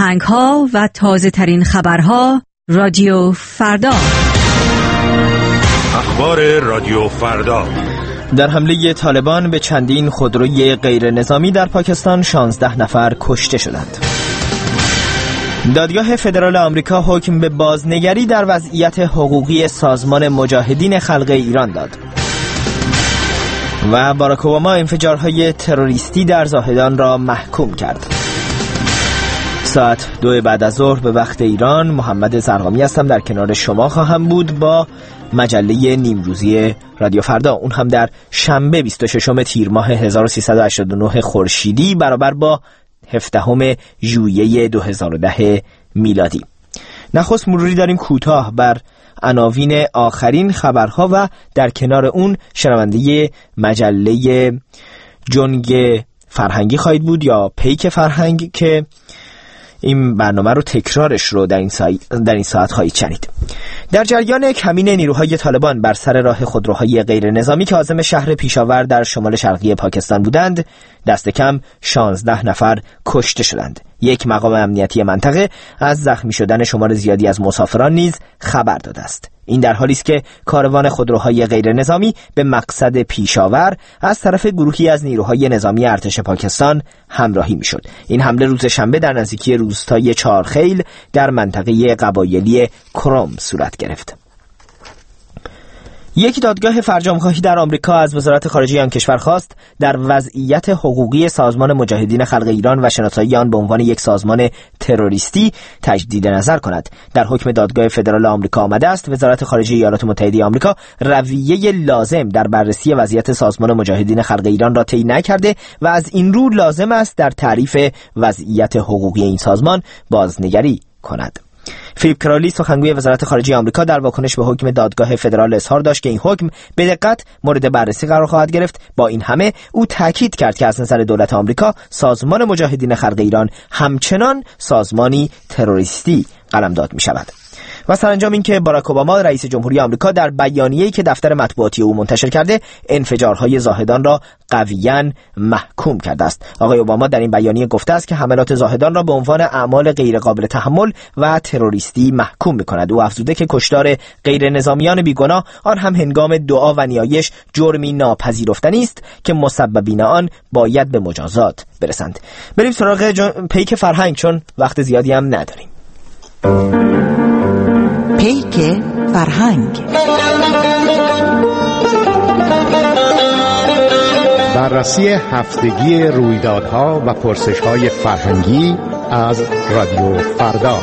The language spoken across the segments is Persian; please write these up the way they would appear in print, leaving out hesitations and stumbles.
آهنگ‌ها و تازه‌ترین خبرها رادیو فردا. اخبار رادیو فردا. در حمله طالبان به چندین خودروی غیر نظامی در پاکستان 16 نفر کشته شدند. دادگاه فدرال آمریکا حکم به بازنگری در وضعیت حقوقی سازمان مجاهدین خلق ایران داد. و باراک اوباما انفجارهای تروریستی در زاهدان را محکوم کرد. ساعت 2 بعد از ظهر به وقت ایران، محمد زرقامی هستم. در کنار شما خواهم بود با مجله نیمروزی رادیو فردا، اون هم در شنبه 26 تیر ماه 1389 خورشیدی برابر با 17 ژوئیه 2010 میلادی. نخست مروری داریم کوتاه بر عناوین آخرین خبرها و در کنار اون شنونده مجله جنگ فرهنگی خواهید بود یا پیک فرهنگ که این برنامه رو تکرارش رو در این ساعت خواهید شنید. در جریان کمین نیروهای طالبان بر سر راه خودروهای غیر نظامی که عازم شهر پیشاور در شمال شرقی پاکستان بودند، دست کم 16 نفر کشته شدند. یک مقام امنیتی منطقه از زخمی شدن شمار زیادی از مسافران نیز خبر داده است. این در حالی است که کاروان خودروهای غیر نظامی به مقصد پیشاور از طرف گروهی از نیروهای نظامی ارتش پاکستان همراهی میشد. این حمله روز شنبه در نزدیکی روستای چارخیل در منطقه قبایلی کروم صورت گرفت. یک دادگاه فرجام‌خواهی در آمریکا از وزارت خارجه آن کشور خواست در وضعیت حقوقی سازمان مجاهدین خلق ایران و شناسایی آن به عنوان یک سازمان تروریستی تجدید نظر کند. در حکم دادگاه فدرال آمریکا آمده است وزارت خارجه ایالات متحده آمریکا رویه لازم در بررسی وضعیت سازمان مجاهدین خلق ایران را طی نکرده و از این رو لازم است در تعریف وضعیت حقوقی این سازمان بازنگری کند. فیلیپ کرالی سخنگوی وزارت خارجه آمریکا در واکنش به حکم دادگاه فدرال اظهار داشت که این حکم به دقت مورد بررسی قرار خواهد گرفت. با این همه او تاکید کرد که از نظر دولت آمریکا سازمان مجاهدین خلق ایران همچنان سازمانی تروریستی قلمداد می شود. و سرانجام این که باراک اوباما رئیس جمهوری آمریکا در بیانیه‌ای که دفتر مطبوعاتی او منتشر کرده انفجارهای زاهدان را قویاً محکوم کرده است. آقای اوباما در این بیانیه گفته است که حملات زاهدان را به عنوان اعمال غیرقابل تحمل و تروریستی محکوم می‌کند. او افزوده که کشتار غیر نظامیان بیگناه، آن هم هنگام دعا و نیایش، جرمی ناپذیرفتنی است که مسببین آن باید به مجازات برسند. بریم سراغ پیک فرهنگ چون وقت زیادی هم نداریم. پیک فرهنگ. بررسی هفتگی رویدادها و پرسش‌های فرهنگی از رادیو فردا.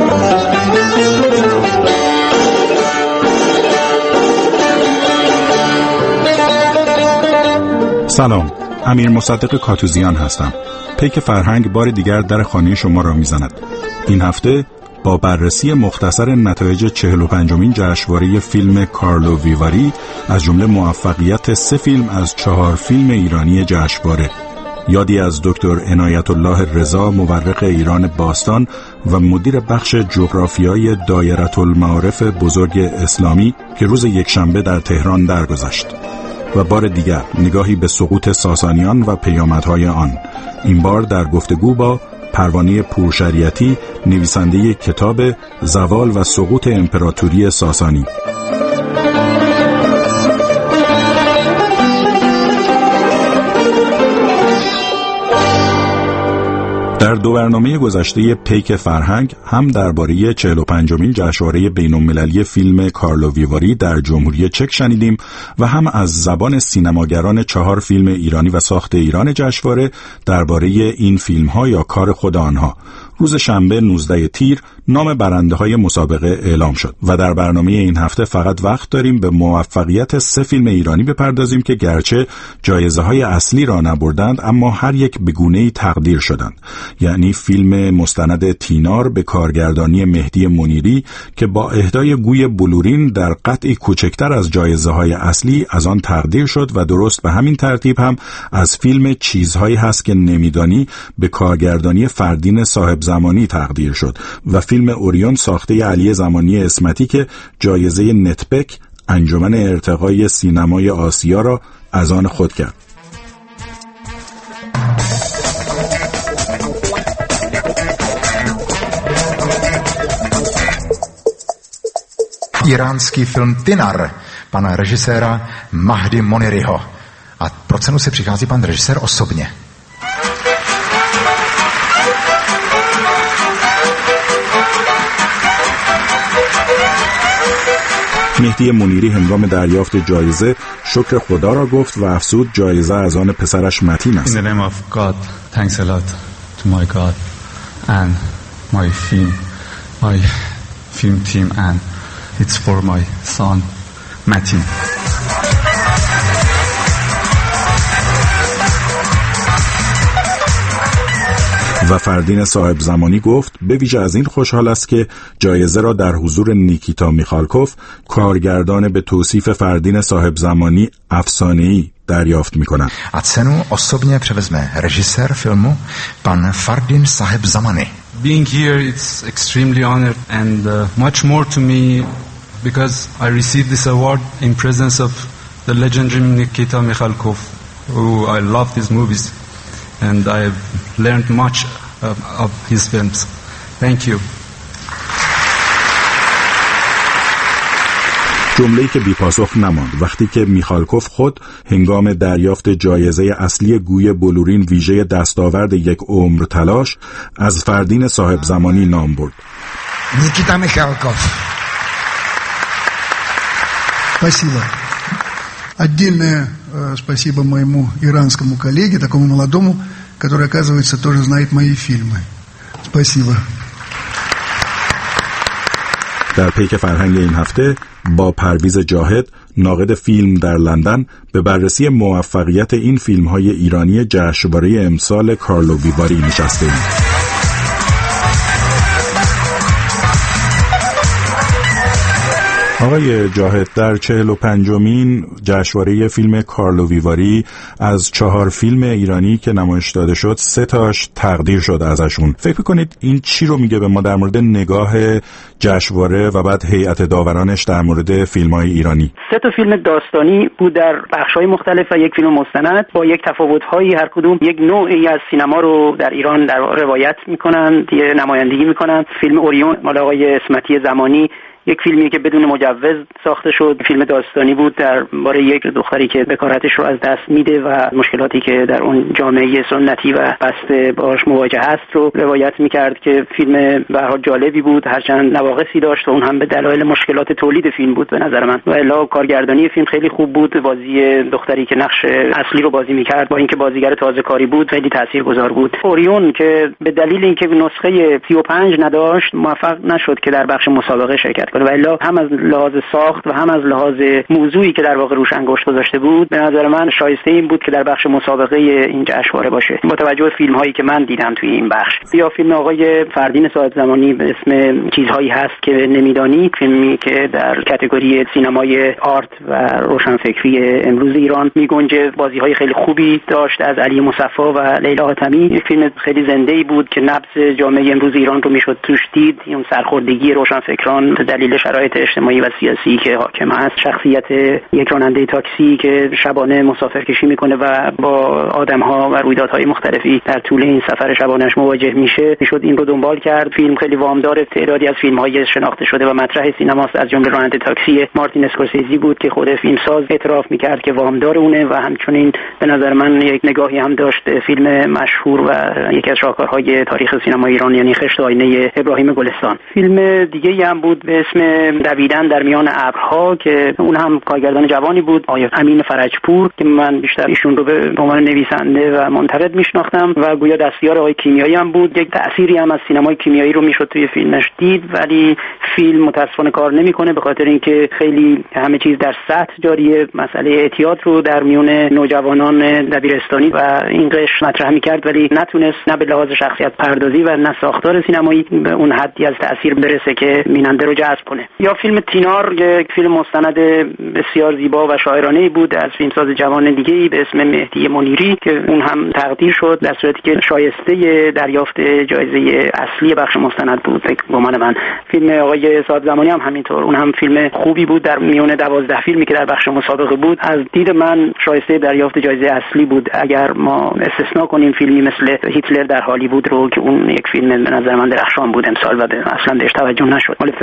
سلام، امیر مصدق کاتوزیان هستم. پیک فرهنگ بار دیگر در خانه شما را میزند. این هفته با بررسی مختصر نتایج 45مین جشنواره فیلم کارلو ویواری از جمله موفقیت 3 فیلم از 4 فیلم ایرانی جشنواره، یادی از دکتر عنایت الله رضا مورخ ایران باستان و مدیر بخش جغرافیای دایره المعارف بزرگ اسلامی که روز یکشنبه در تهران درگذشت، و بار دیگر نگاهی به سقوط ساسانیان و پیامدهای آن، این بار در گفتگو با پروانه پورشریعتی، نویسنده کتاب زوال و سقوط امپراتوری ساسانی. در 2 برنامه گذشته پیک فرهنگ هم درباره 45مین جشنواره بین‌المللی فیلم کارلو ویواری در جمهوری چک شنیدیم و هم از زبان سینماگران 4 فیلم ایرانی و ساخت ایران جشنواره درباره این فیلم‌ها یا کار خود آنها. روز شنبه 19 تیر نام برنده‌های مسابقه اعلام شد و در برنامه این هفته فقط وقت داریم به موفقیت 3 فیلم ایرانی بپردازیم که گرچه جایزه‌های اصلی را نبردند اما هر یک به گونه‌ای تقدیر شدند. یعنی فیلم مستند تینار به کارگردانی مهدی منیری که با اهدای گوی بلورین در قطعی کوچکتر از جایزه‌های اصلی از آن تقدیر شد و درست به همین ترتیب هم از فیلم چیزهایی هست که نمیدانی به کارگردانی فردین صاحب زمانی تقدیر شد و فیلم اوریون ساخته علی زمانی اسمتی که جایزه نتبک انجمن ارتقای سینمای آسیا را از آن خود کرد. iránský film Tinar pana režiséra Mahdi Moniriho. A pro cenu si přichází pan režisér osobně. مهدی منیری هنگام دریافت جایزه شکر خدا را گفت و افزود جایزه از آن پسرش متین است. In the name of God, thanks a lot to my God and my film team, and it's for my son Matin. و فردین صاحب زمانی گفت به ویژه از این خوشحال است که جایزه را در حضور نیکیتا میخالکوف، کارگردان به توصیف فردین صاحب زمانی افسانه‌ای، دریافت می‌کند. A cenu osobně převezme režisér filmu pan Fardin Saheb Zamani. Being here, it's extremely honored and much more to me because I received this award in presence of the legendary Nikita Mikhalkov, who I love his movies and I've learned much of his films. Thank you. جمله‌ای که بی‌پاسخ نماند وقتی که میخالکوف خود هنگام دریافت جایزه اصلی گوی بلورین ویژه دستاورد یک عمر تلاش از فردین صاحب زمانی نام برد. Никита Михалков. Спасибо. Отдельное спасибо моему иранскому коллеге, такому молодому, который, оказывается, тоже знает мои фильмы. Спасибо. در پیک فرهنگ این هفته با پرویز جاهد، ناقد فیلم در لندن، به بررسی موفقیت این فیلم‌های ایرانی جشنواره امسال کارلو ویواری نشسته‌ایم. آقای جاهد، در 45مین جشنواره فیلم کارلو ویواری از 4 فیلم ایرانی که نمایش داده شد 3 تاش تقدیر شد ازشون. فکر می‌کنید این چی رو میگه به ما در مورد نگاه جشنواره و بعد هیئت داورانش در مورد فیلم‌های ایرانی؟ 3 تا فیلم داستانی بود در بخش‌های مختلف و یک فیلم مستند با یک تفاوت‌هایی، هر کدوم یک نوعی از سینما رو در ایران در روایت می‌کنن، نمایندگی می‌کنن. فیلم اوریون مال آقای اسمتی زمانی یک فیلمی که بدون مجوز ساخته شد، فیلم داستانی بود درباره یک دختری که بکارتش رو از دست میده و مشکلاتی که در اون جامعه سنتی و بسته باهاش مواجه هست رو روایت میکرد که فیلم به هر حال جالبی بود، هرچند نواقصی داشت و اون هم به دلایل مشکلات تولید فیلم بود به نظر من. و الا کارگردانی فیلم خیلی خوب بود، بازی دختری که نقش اصلی رو بازی میکرد با اینکه بازیگر تازه کاری بود خیلی تاثیرگذار بود. اوریون که به دلیل اینکه نسخه 35 نداشت موفق نشد که در بخش مسابقه شرکت کنه و الا هم از لحاظ ساخت و هم از لحاظ موضوعی که در واقع روش انگشت گذاشته بود به نظر من شایسته این بود که در بخش مسابقه این جشنواره باشه با توجه به فیلم هایی که من دیدم توی این بخش. یا فیلم آقای فردین صاحب زمانی به اسم چیزهایی هست که نمیدانی، فیلمی که در کاتگوری سینمای آرت و روشنفکری امروز ایران میگنجه، بازی های خیلی خوبی داشت از علی مصفی و لیلا حاتمی. یک فیلم خیلی زنده‌ای بود که نبض جامعه امروز ایران رو میشد توش دید، اون سرخوردگی روشنفکران به دلیل شرایط اجتماعی و سیاسی که حاکم است، شخصیت یک راننده تاکسی که شبانه مسافرکشی میکنه و با آدم‌ها و رویدادهای مختلفی در طول این سفر شبانه‌اش مواجه میشد این رو دنبال کرد. فیلم خیلی وامدار تعدادی از فیلم‌های شناخته شده و مطرح سینماست، از جمله راننده تاکسی مارتین اسکورسیزی بود که خود فیلمساز اعتراف میکرد که وامدار اونه و همچنین به نظر من یک نگاهی هم داشت فیلم مشهور و یکی از شاهکارهای تاریخ سینما ایران یعنی خشت آینه ابراهیم گلستان. فیلم دیگه‌ای هم بود به اسم دویدن در میان ابرها که اون هم کارگردان جوانی بود آقای امین فرجپور که من بیشتر ایشون رو به عنوان نویسنده و منتقد میشناختم و گویا دستیار آقای کیمیایی هم بود. یک تأثیری هم از سینمای کیمیایی رو میشد توی فیلمش دید، ولی فیلم متاسفانه کار نمیکنه به خاطر اینکه خیلی همه چیز در سطح جاریه. مسئله اعتیاد رو در میون نوجوانان دبیرستانی و این قشر مطرح میکرد ولی نتونست نه به لحاظ شخصیت پردازی و نه ساختار سینمایی به اون حدی از تأثیر برسه که بیننده رو جذب کنه. یا فیلم تینار، یک فیلم مستند بسیار زیبا و شاعرانه‌ای بود از فیلمساز جوان دیگه‌ای به اسم مهدی منیری که اون هم تقدیر شد در صورتی که شایسته دریافت جایزه اصلی بخش مستند بود فکر گمان من. فیلم آقای صاحب زمانی هم همینطور، اون هم فیلم خوبی بود در میون 12 فیلمی که در بخش مسابقه بود. از دید من شایسته دریافت جایزه اصلی بود اگر ما استثنا کنیم فیلمی مثل هیتلر در هالیوود رو که اون یک فیلم به نظر من درخشان بود امسال و اصلا بهش توجه نشد، مال فردریکس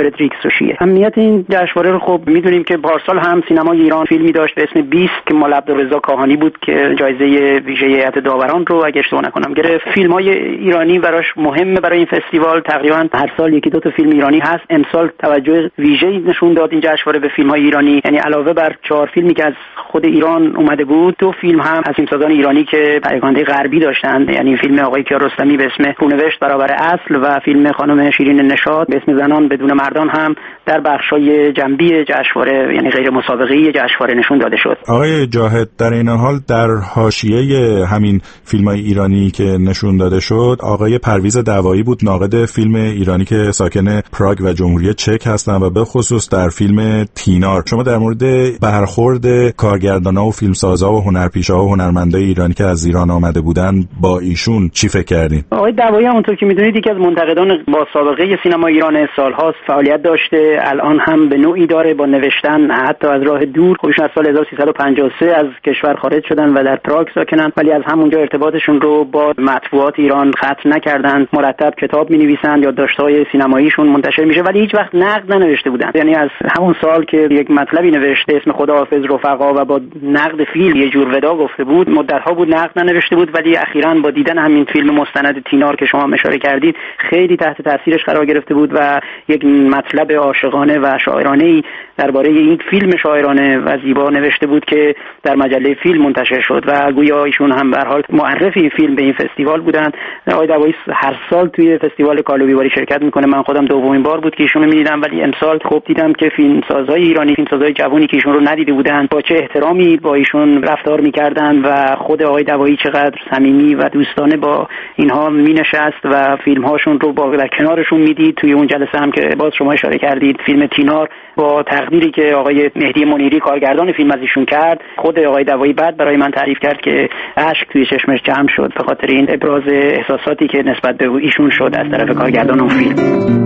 شیعه. اهمیت این جشنواره رو خب میدونیم که پارسال هم سینمای ایران فیلمی داشت به اسم 20 که مال عبدالرضا کاهانی بود که جایزه ویژه هیئت داوران رو اگه اشتباه نکنم گرفت. فیلم‌های ایرانی براش مهمه برای این فستیوال، تقریبا هر سال یکی دو تا فیلم ایرانی هست. امسال توجه ویژه‌ای نشون داد این جشنواره به فیلم‌های ایرانی، یعنی علاوه بر 4 فیلمی که از خود ایران اومده بود 2 فیلم هم از فیلمسازان ایرانی که پراکنده غربی داشتند، یعنی فیلم آقای کیارستمی به اسم رونوشت برابر اصل و فیلم خانم شیرین نشاط به اسم زنان بدون مردان هم در بخشای جنبی جشنواره یعنی غیر مسابقه‌ای جشنواره نشون داده شد. آقای جاهد، در این حال در حاشیه همین فیلم‌های ایرانی که نشون داده شد آقای پرویز دعوایی بود، ناقد فیلم ایرانی که ساکن پراگ و جمهوری چک هستند و به خصوص در فیلم تینار. شما در مورد برخورد کارگردانا و فیلمسازا و هنرپیشه‌ها و هنرمندای ایرانی که از ایران آمده بودن با ایشون چی فکر کردین؟ آقای دعوایی همونطور که میدونید یکی از منتقدان با سابقه سینما ایران سال‌هاست، فعالیت داشته، الان هم به نوعی داره با نوشتن حتی از راه دور. خودشون از سال 1353 از کشور خارج شدن و در پراگ ساکنن، ولی از همونجا ارتباطشون رو با مطبوعات ایران قطع نکردن. مرتب کتاب می‌نویسن، یادداشت‌های سینماییشون منتشر میشه، ولی هیچ وقت نقد ننوشته بودن. یعنی از همون سال که یک مطلبی نوشته اسم خداحافظ رفقا و با نقد فیلم یه جور ودا گفته بود، مدت‌ها بود نقد ننوشته بود، ولی اخیراً با دیدن همین فیلم مستند تینار که شما اشاره کردید خیلی تحت تاثیرش قرار گرفته بود و یک مطلب عاشقانه و شاعرانه‌ای درباره این فیلم شاعرانه و زیبا نوشته بود که در مجله فیلم منتشر شد و گویا ایشون هم به هر حال معرف این فیلم به این فستیوال بودن. آقای دعوایی هر سال توی فستیوال کارلو ویواری شرکت میکنه. من خودم دومین بار بود که ایشونو می‌دیدم، ولی امسال خب دیدم که فیلمسازهای ایرانی، فیلمسازهای جوانی که ایشون رو ندیده بودن با چه احترامی با ایشون رفتار می‌کردن و خود آقای دعوایی چقدر صمیمی و دوستانه با اینها مینشست و فیلم‌هاشون رو با در کنارشون میدید. توی اون جلسه هم که باز شما اشاره کردید فیلم تینار با تقدیری که آقای مهدی منیری کارگردان فیلم از ایشون کرد، خود آقای دعوایی بعد برای من تعریف کرد که اشک توی چشمش جمع شد به خاطر این ابراز احساساتی که نسبت به ایشون شد از طرف کارگردان اون فیلم.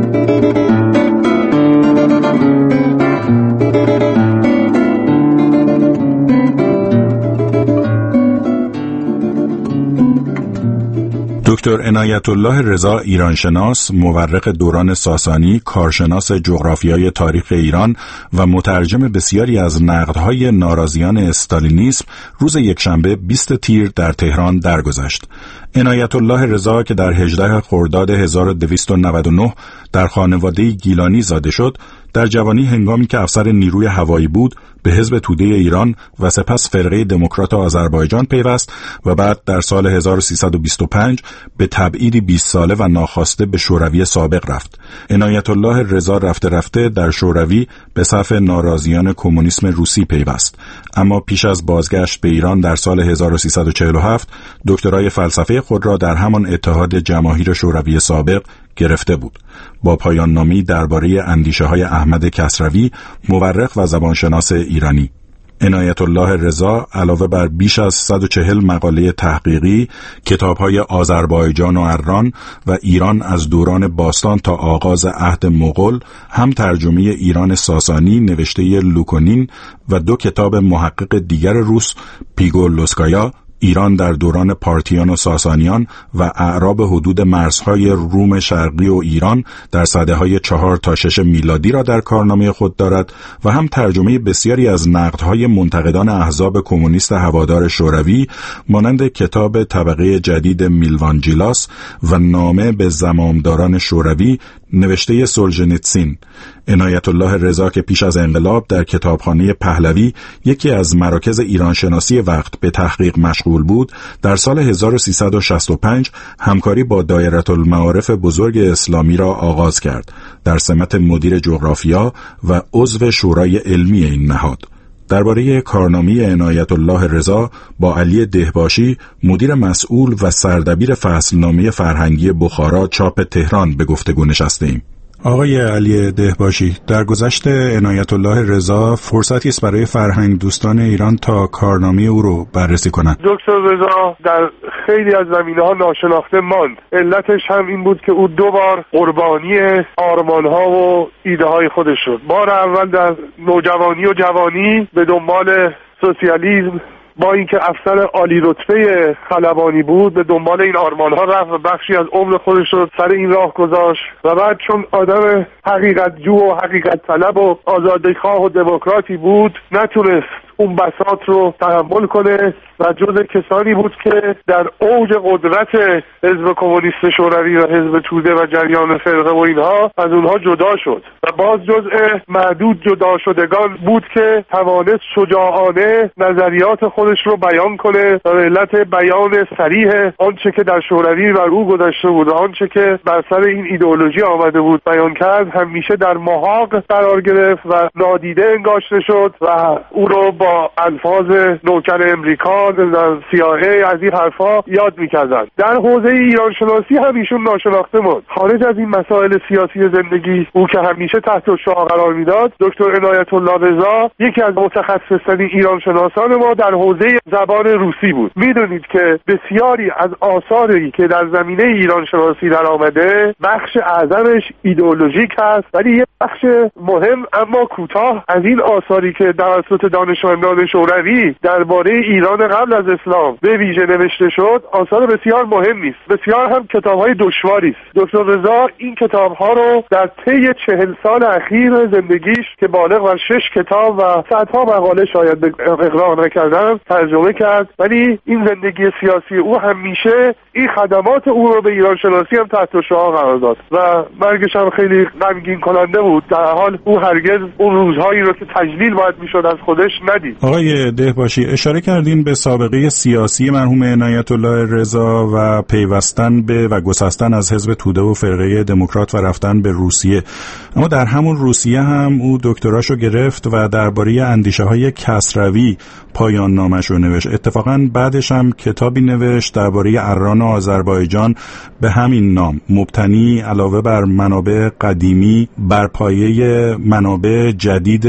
دکتر عنایت الله رضا ایرانشناس، مورخ دوران ساسانی، کارشناس جغرافیای تاریخ ایران و مترجم بسیاری از نقدهای ناراضیان استالینیسم، روز یکشنبه 20 تیر در تهران درگذشت. عنایت الله رضا که در 18 خرداد 1299 در خانواده گیلانی زاده شد، در جوانی هنگامی که افسر نیروی هوایی بود به حزب توده ایران و سپس فرقه دموکرات آذربایجان پیوست و بعد در سال 1325 به تبعیدی 20 ساله و ناخواسته به شوروی سابق رفت. عنایت الله رضا رفته رفته در شوروی به صف ناراضیان کمونیسم روسی پیوست، اما پیش از بازگشت به ایران در سال 1347 دکترای فلسفه خود را در همان اتحاد جماهیر شوروی سابق گرفته بود. با پایان نامی درباره اندیشه‌های احمد کسروی، مورخ و زبانشناس ایرانی. عنایت الله رضا علاوه بر بیش از 140 مقاله تحقیقی، کتاب‌های آذربایجان و اران و ایران از دوران باستان تا آغاز عهد مغول، هم ترجمه ایران ساسانی نوشته لوکونین و 2 کتاب محقق دیگر روس، پیگولوسکایا، ایران در دوران پارتیان و ساسانیان و اعراب حدود مرزهای روم شرقی و ایران در سده‌های 4 تا 6 میلادی را در کارنامه خود دارد و هم ترجمه بسیاری از نقدهای منتقدان احزاب کمونیست هوادار شوروی مانند کتاب طبقه جدید میلوانجیلاس و نامه به زمامداران شوروی نوشته سولژنیتسین. عنایت الله رضا که پیش از انقلاب در کتابخانه پهلوی، یکی از مراکز ایرانشناسی وقت، به تحقیق مشغول بود، در سال 1365 همکاری با دایره المعارف بزرگ اسلامی را آغاز کرد در سمت مدیر جغرافیا و عضو شورای علمی این نهاد. درباره کارنامه عنایت الله رضا با علی دهباشی، مدیر مسئول و سردبیر فصلنامه فرهنگی بخارا چاپ تهران، به گفتگو نشستیم. آقای علی دهباشی، در گذشت عنایت الله رضا فرصتی است برای فرهنگ دوستان ایران تا کارنامه او رو بررسی کنند. دکتر رضا در خیلی از زمینه‌ها ناشناخته ماند. علتش هم این بود که او 2 بار قربانی آرمان‌ها و ایده‌های خودش شد. بار اول در نوجوانی و جوانی به دنبال سوسیالیسم با اینکه افسر عالی رتبه خلبانی بود به دنبال این آرمان‌ها رفت و بخشی از عمر خودش رو سر این راه گذاشت و بعد چون آدم حقیقت جو و حقیقت طلب و آزادیخواه و دموکراتی بود نتونست اون بساط رو تحمل کنه و جز کسانی بود که در اوج قدرت حزب کمونیست شوروی و حزب توده و جریان فرقه و اینها از اونها جدا شد و باز جزء معدود جدا شدگان بود که توانست شجاعانه نظریات خودش رو بیان کنه و به علت بیان صریح آنچه که در شوروی بر او گذشته بود و آنچه که بر سر این ایدئولوژی آمده بود بیان کرد همیشه در محاق قرار گرفت و نادیده انگاشته شد و او رو با الفاظ نوکر امریکا در CIA از این حرفا یاد می‌کردند. در حوزه ایران شناسی هم ایشون ناشناخته بود. خارج از این مسائل سیاسی زندگی او که همیشه تحت الشعاع قرار میداد، دکتر عنایت الله رضا یکی از متخصصترین ایران شناسان ما در حوزه زبان روسی بود. میدونید که بسیاری از آثاری که در زمینه ایران شناسی در آمده بخش اعظمش ایدئولوژیک است، ولی یک بخش مهم اما کوتاه از این آثاری که توسط دانشمندان شوروی درباره ایران قبل از اسلام به ویژه نوشته شد آثار بسیار مهمی است. بسیار هم کتاب‌های دشواری است. دکتر رضا این کتاب‌ها رو در طی 40 سال اخیر زندگیش که بالغ بر 6 کتاب و صدها مقاله شاید اقرار نکردم ترجمه کرد، ولی این زندگی سیاسی او همیشه این خدمات او رو به ایران شناسی هم تحت الشعاع قرار داد و مرگش هم خیلی غمگین کننده بود. در حال او هرگز اون روزهایی رو که تجلیل باید میشد از خودش ندید. آقای دهباشی اشاره کردین به سابقه سیاسی مرحوم عنایت الله رضا و پیوستن به و گسستن از حزب توده و فرقه دموکرات و رفتن به روسیه، اما در همون روسیه هم او دکتراشو گرفت و درباره اندیشه‌های کسروی پایان نامه‌شو نوشت. اتفاقاً بعدش هم کتابی نوشت درباره اران آذربایجان به همین نام، مبتنی علاوه بر منابع قدیمی بر پایه منابع جدید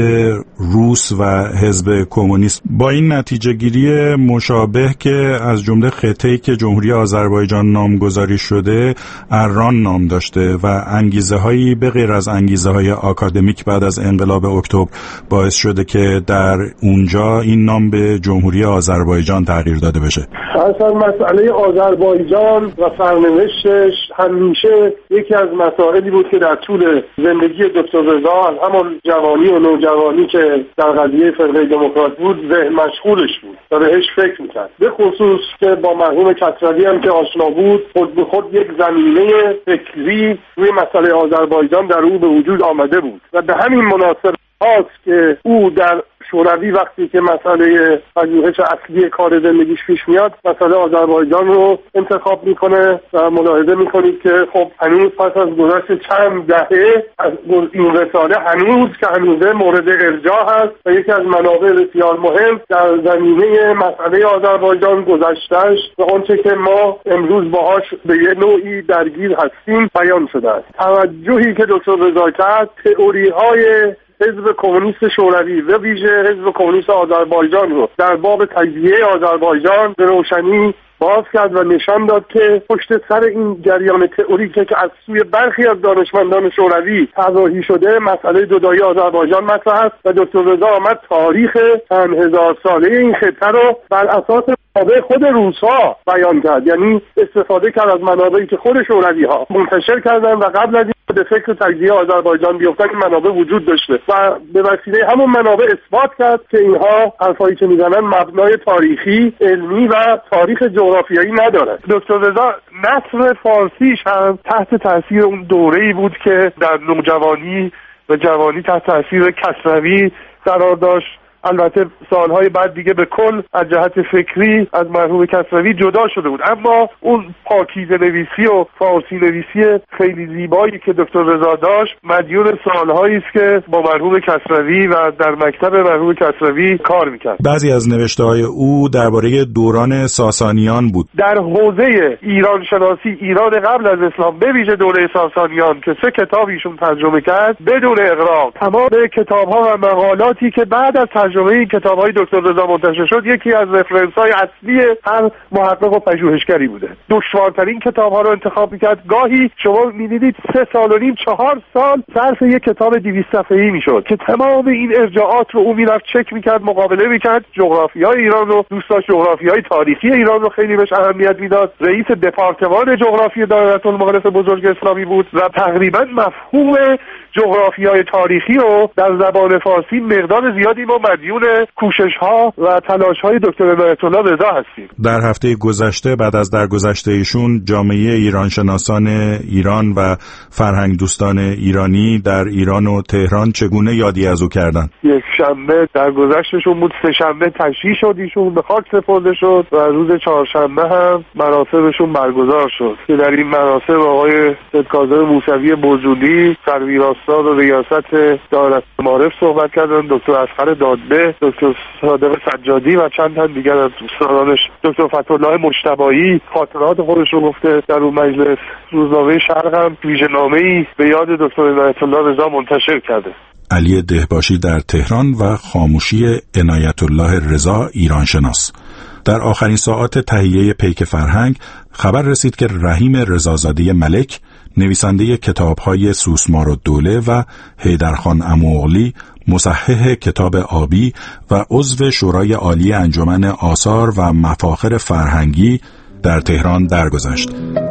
روس و حزب کمونیست. با این نتیجه گیری مشابه که از جمله خطه‌ای که جمهوری آذربایجان نامگذاری شده اران نام داشته و انگیزه‌هایی به غیر از انگیزه‌های آکادمیک بعد از انقلاب اکتبر باعث شده که در اونجا این نام به جمهوری آذربایجان تغییر داده بشه. اصلا مسئله آذربایجان و سرنوشتش همیشه یکی از مسائلی بود که در طول زندگی دکتر رضا از همان جوانی و نوجوانی که در قضیه فرقه دموکرات بود ذهن مشغولش بود و بهش فکر میکرد. به خصوص که با مرحوم کسروی هم که آشنا بود خود به خود یک زمینه فکری روی مسئله آذربایجان در او به وجود آمده بود و به همین مناسبت هاست که او در شوروی وقتی که مسئله پژوهش اصلی کار زندگیش پیش میاد مسئله آذربایجان رو انتخاب میکنه و ملاحظه میکنید که خب هنوز پس از گذشت چند دهه از این رساله هنوز که هنوزه مورد ارجاع هست و یکی از منابع بسیار مهم در زمینه مسئله آذربایجان گذشتهش و آنچه که ما امروز باهاش به یه نوعی درگیر هستیم بیان شده است. توجهی که دکتر رضا کرد تئوری‌های حزب کمونیست شوروی و ویژه حزب کمونیست آذربایجان رو در باب تجزیه آذربایجان به روشنی باز کرد و نشان داد که پشت سر این جریان تئوریکه که از سوی برخی از دانشمندان شوروی طراحی شده مسئله جدایی آذربایجان مطرح است و دکتر رضا آمد تاریخ چند هزار ساله این خطه رو بر اساس منابع خود روس‌ها بیان کرد، یعنی استفاده کرد از منابعی که خود شوروی‌ها منتشر کردن و قبل از به فکر تجزیه آذربایجان بیفتن این منابع وجود داشته و به وسیله همون منابع اثبات کرد که اینها حرفایی که میزنن مبنای تاریخی، علمی و تاریخ جغرافیایی نداره. دکتر رضا نثر فارسیش هم تحت تاثیر اون دوره‌ای بود که در نوجوانی و جوانی تحت تاثیر کسروی قرار داشت. البته سالهای بعد دیگه به کل از جهت فکری از مرحوم کسروی جدا شده بود، اما اون پاکیزه نویسی و فارسی نویسی خیلی زیبایی که دکتر رضا داشت مدیون سالهایی است که با مرحوم کسروی و در مکتب مرحوم کسروی کار میکرد. بعضی از نوشته‌های او درباره دوران ساسانیان بود. در حوزه ایران شناسی ایران قبل از اسلام به ویژه دوره ساسانیان که 3 کتاب ایشون ترجمه کرد بدون اغراق تمام کتاب‌ها و مقالاتی که بعد از ترجمه این کتاب‌های دکتر رضا منتشر شد یکی از رفرنس‌های اصلی هر محقق و پژوهشگری بوده. دشوارترین کتاب‌ها رو انتخاب می‌کرد. گاهی شما می‌دیدید 3 سال و نیم 4 سال صرف یک کتاب 200 صفحه‌ای می‌شد که تمام این ارجاعات رو او می‌رفت چک می‌کرد، مقابله می‌کرد، جغرافیای ایران رو دوست داشت، جغرافیای تاریخی ایران رو خیلی بهش اهمیت میداد. رئیس دپارتمان جغرافی دایره‌المعارف بزرگ اسلامی بود و تقریبا مفهوم جغرافیای تاریخی رو در زبان فارسی مقدار زیادی ما مدیون کوشش‌ها و تلاش‌های دکتر عنایت الله رضا هستیم. در هفته گذشته بعد از درگذشت ایشون جامعه ایرانشناسان ایران و فرهنگ دوستان ایرانی در ایران و تهران چگونه یادی از او کردند؟ یک شنبه درگذشتشون بود، سه شنبه تشییع شد، ایشون به خاک سپرده شد و روز چهارشنبه هم مراسمشون برگزار شد که در این مراسم آقای سید کاظم موسوی بزودی سرویراستاد و ریاست دایره‌المعارف صحبت کردن، دکتر اصغر دادبه، دکتر صادق سجادی و چند تن دیگر از دوستانش، دکتر فتح‌الله مجتبی خاطرات خودش رو گفته در اون مجلس. روزنامه شرق هم ویژه‌نامه‌ای به یاد دکتر عنایت الله رضا منتشر کرده. علی دهباشی در تهران و خاموشی عنایت الله رضا ایرانشناس. در آخرین ساعات تهیه پیک فرهنگ خبر رسید که رحیم رضازاده ملک، نویسنده کتاب‌های سوسمار الدوله و حیدرخان عموغلی، مصحح کتاب آبی و عضو شورای عالی انجمن آثار و مفاخر فرهنگی در تهران درگذشت.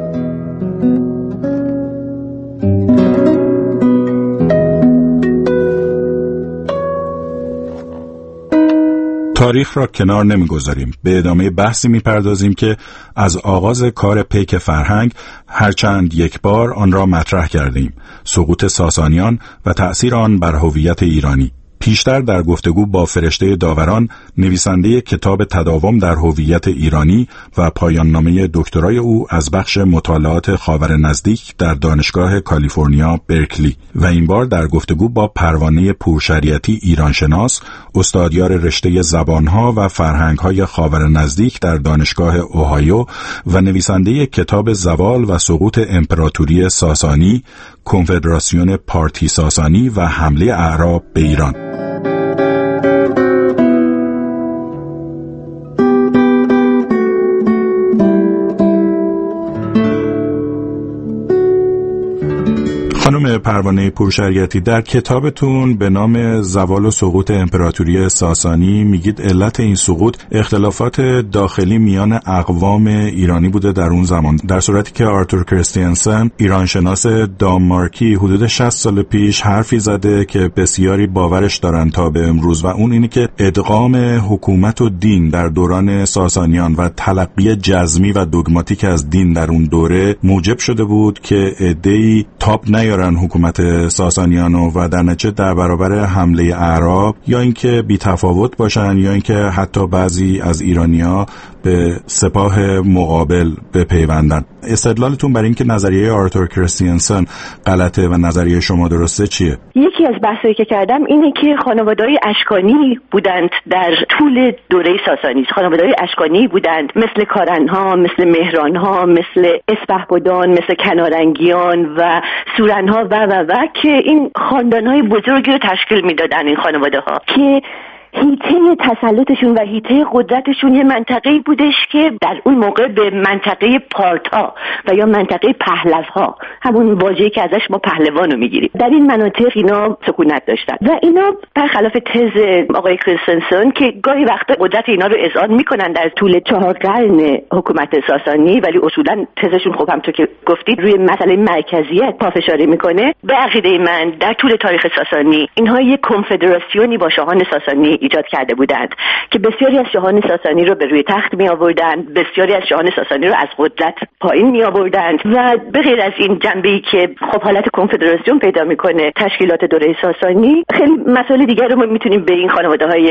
تاریخ را کنار نمی‌گذاریم. به ادامه بحثی می‌پردازیم که از آغاز کار پیک فرهنگ هرچند یک بار آن را مطرح کردیم: سقوط ساسانیان و تأثیر آن بر هویت ایرانی. پیشتر در گفتگو با فرشته داوران، نویسنده کتاب تداوم در هویت ایرانی و پایان نامه دکترای او از بخش مطالعات خاور نزدیک در دانشگاه کالیفرنیا برکلی، و این بار در گفتگو با پروانه پورشریعتی ایرانشناس، استادیار رشته زبانها و فرهنگهای خاور نزدیک در دانشگاه اوهایو و نویسنده کتاب زوال و سقوط امپراتوری ساسانی، کنفدراسیون پارتی ساسانی و حمله اعراب به ایران. خانم پروانه پورشریعتی، در کتابتون به نام زوال و سقوط امپراتوری ساسانی میگید علت این سقوط اختلافات داخلی میان اقوام ایرانی بوده در اون زمان، در صورتی که آرتور کریستیانسن، ایرانشناس دانمارکی، حدود 60 سال پیش حرفی زده که بسیاری باورش دارن تا به امروز، و اون اینه که ادغام حکومت و دین در دوران ساسانیان و تلقی جزمی و دوگماتیک از دین در اون دوره موجب شده بود که عده‌ای تاب نیارن حکومت ساسانیانو و در نتیجه در برابر حمله اعراب یا اینکه بی تفاوت باشن یا اینکه حتی بعضی از ایرانی‌ها به سپاه مقابل بپیوندن. استدلالتون برای اینکه نظریه آرتور کریستیانسن غلطه و نظریه شما درسته چیه؟ یکی از بحثایی که کردم اینه که خانواده‌های اشکانی بودند در طول دوره ساسانی. خانواده‌های اشکانی بودند مثل کارنها، مثل مهرانها، مثل اسپهبدان، مثل کنارنگیان و سورنها و که این خاندان‌های بزرگی رو تشکیل میدادن این خانواده‌ها که حیطه تسلطشون و حیطه قدرتشون یه منطقه‌ای بودش که در اون موقع به منطقه پارتا و یا منطقه پهلوها، همون واژه‌ای که ازش ما پهلوان رو میگیریم، در این مناطق اینا سکونت داشتن و اینا برخلاف تز آقای کریستنسن که گاهی وقتا قدرت اینا رو اذعان میکنن در طول 4 قرن حکومت ساسانی، ولی اصولا تزشون خب همونطور که گفتید روی مسئله مرکزیت پافشاری میکنه. به عقیده من در طول تاریخ ساسانی اینها یک کنفدراسیونی با شاهان ساسانی ایجاد کرده بودند که بسیاری از شاهان ساسانی رو به روی تخت می آوردند، بسیاری از شاهان ساسانی رو از قدرت پایین می آوردند و به غیر از این جنبه‌ای که خب حالت کنفدراسیون پیدا میکنه تشکیلات دوره ساسانی، خیلی مسائل دیگر رو ما میتونیم به این خانواده‌های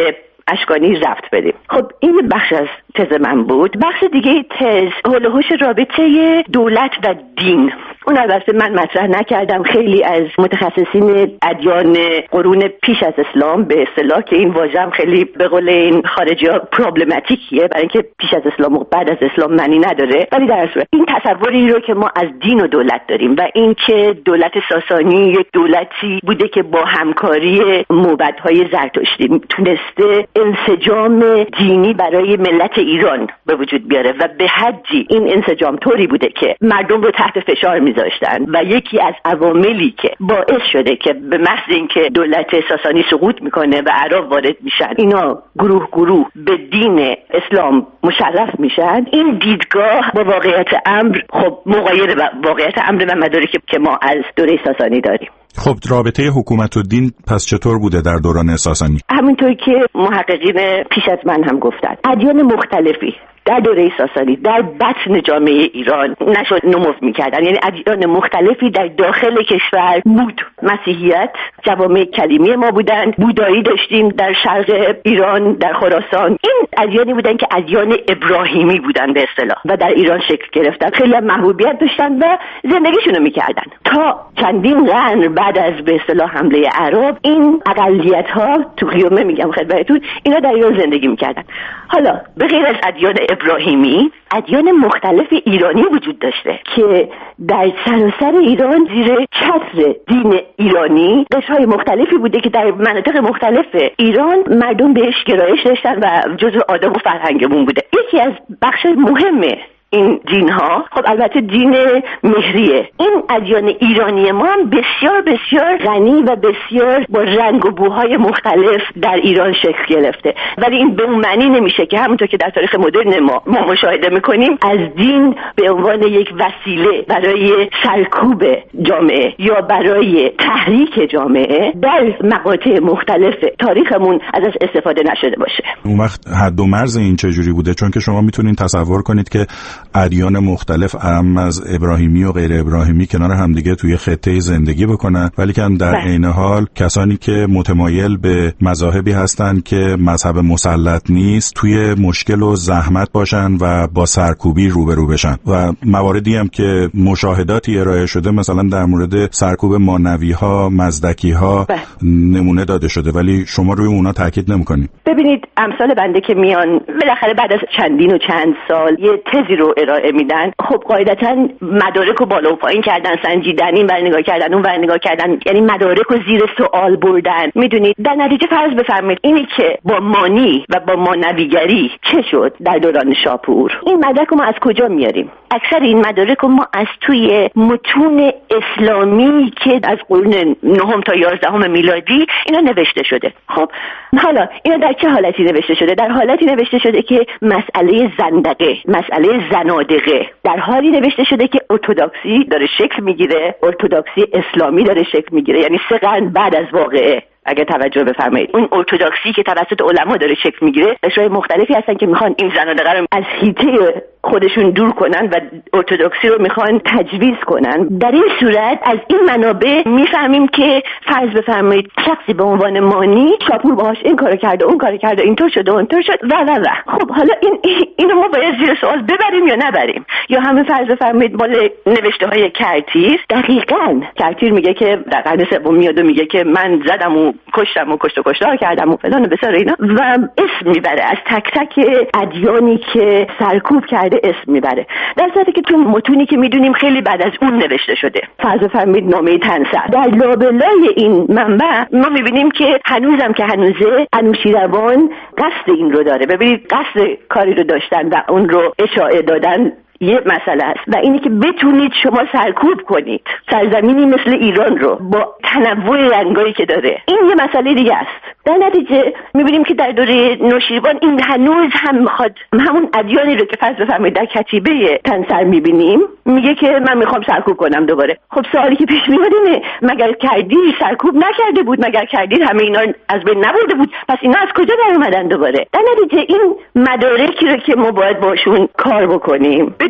اشکانی رفت بدیم. خب این بخش از تز من بود. بخش دیگه تز حول و حوش رابطه دولت و دین. اون البته من مطرح نکردم. خیلی از متخصصین ادیان قرون پیش از اسلام به اصطلاح که این واژه خیلی به قول این خارجی‌ها پرابلماتیکیه، برای اینکه پیش از اسلام و بعد از اسلام معنی نداره، ولی در اصل این تصوری رو که ما از دین و دولت داریم و اینکه دولت ساسانی یک دولتی بوده که با همکاری موبدهای زرتشتی تونسته انسجام دینی برای ملت ایران به وجود بیاره و به حدی این انسجام طوری بوده که مردم رو تحت فشار میذاشتن و یکی از عواملی که باعث شده که به محض اینکه دولت ساسانی سقوط میکنه و عرب وارد میشن اینا گروه گروه به دین اسلام مشرف میشن، این دیدگاه با واقعیت امر خب مغایر با واقعیت امر و مدارکی که ما از دوره ساسانی داریم. خب رابطه حکومت و دین پس چطور بوده در دوران ساسانی؟ همونطور که محققین پیش از من هم گفتن، ادیان مختلفی در دوره ساسانی در بطن جامعه ایران نشد نمو می‌کردن، یعنی ادیان مختلفی در داخل کشور بود. مسیحیت جوامع کلیمی ما بودند، بودایی داشتیم در شرق ایران، در خراسان. این ادیانی بودند که ادیان ابراهیمی بودند به اصطلاح و در ایران شکل گرفتن، خیلی محبوبیت داشتن و زندگیشون رو می‌کردن تا چندین قرن بعد از به اصطلاح حمله عرب. این اقلیت‌ها تو قیامه میگم خدمتتون اینا در ایران زندگی می‌کردن. حالا به غیر از ادیان ابراهیمی ادیان مختلف ایرانی وجود داشته که در سراسر ایران زیر چتر دین ایرانی قشرهای مختلفی بوده که در مناطق مختلف ایران مردم بهش گرایش داشتن و جزو آداب و فرهنگمون بوده. یکی از بخش مهمه این دین ها خب البته دین مهریه. این ادیان ایرانی ما هم بسیار بسیار غنی و بسیار با رنگ و بوهای مختلف در ایران شکل گرفته، ولی این به اون معنی نمیشه که همونطور که در تاریخ مدرن ما مشاهده میکنیم از دین به عنوان یک وسیله برای سرکوب جامعه یا برای تحریک جامعه در مقاطع مختلف تاریخمون ازش استفاده نشده باشه. اون وقت حد و مرز این چجوری بوده؟ چون که شما میتونین تصور کنید که ادیان مختلف هم از ابراهیمی و غیر ابراهیمی کنار همدیگه توی خطه زندگی بکنن، ولی که در عین حال کسانی که متمایل به مذاهبی هستن که مذهب مسلط نیست توی مشکل و زحمت باشن و با سرکوبی روبرو بشن. و مواردی هم که مشاهداتی ارائه شده مثلا در مورد سرکوب مانوی ها، مزدکی ها نمونه داده شده، ولی شما روی اونا تاکید نمی‌کنید. ببینید امثال بنده که میان بالاخره بعد از چندین و چند سال یه تزی رو ارائه میدن، خب قاعدتا مدارک رو بالا و پایین کردن، سنجیدن، این ور نگاه کردن اون ور نگاه کردن، یعنی مدارک رو زیر سوال بردن. میدونید در نتیجه فرض بفرمایید اینی که با مانی و با مانویگری چه شد در دوران شاپور، این مدارک رو ما از کجا میاریم؟ اکثر این مدارک رو ما از توی متون اسلامی که از قرون 9 تا 11 میلادی اینا نوشته شده. خب حالا اینا در چه حالتی نوشته شده؟ در حالتی نوشته شده که مسئله زندقه، مسئله زنادقه در حالی نوشته شده که ارتدوکسی داره شکل میگیره، ارتدوکسی اسلامی داره شکل میگیره، یعنی 3 قرن بعد از واقعه. اگه توجه بفرمایید اون ارتدوکسی که توسط علما داره شکل میگیره، قشرهای مختلفی هستن که میخوان این زنادقه رو از حیطه خودشون دور کنن و ارتدوکسی رو میخوان تجویز کنن. در این صورت از این منابع میفهمیم که فرض بفرمایید شخصی به عنوان مانی شاپور باهاش این کارو کرده، اون کارو کرده، اینطور شده، اونطور شد و خب حالا اینو ما باید زیر سوال ببریم یا نبریم؟ یا همین فرض بفرمایید مال نوشته‌های کرتیر، دقیقاً کرتیر میگه که در قرن سوم میاد و میگه که من زدم و کشتم و کشتار کردم و فلان و بسار اینا و اسم میبره از تک تک ادیانی که سرکوب کرده اسم میبره، در صورتی که تو متونی که میدونیم خیلی بعد از اون نوشته شده. فرض فرمایید نامه تنسر، در لابلای این منبع ما میبینیم که هنوزم که هنوزه انوشیروان قصد این رو داره. ببینید قصد کاری رو داشتن و اون رو اشاعه دادن یه مسئله است و اینی که بتونید شما سرکوب کنید سرزمینی مثل ایران رو با تنوع رنگایی که داره، این یه مسئله دیگه است. در نتیجه میبینیم که در دوره نوشیروان این هنوز هم میخواد همون ادیانی رو که فرض بفرمایید در کتیبه تنسر میبینیم، میگه که من میخوام سرکوب کنم دوباره. خب سوالی که پیش میاد اینه مگر کردیر سرکوب نکرده بود؟ مگر کردیر همه اینا از بین نبرده بود؟ پس اینا از کجا در اومدن دوباره؟ در نتیجه این مدارکی رو که ما باید باشون کار بکنیم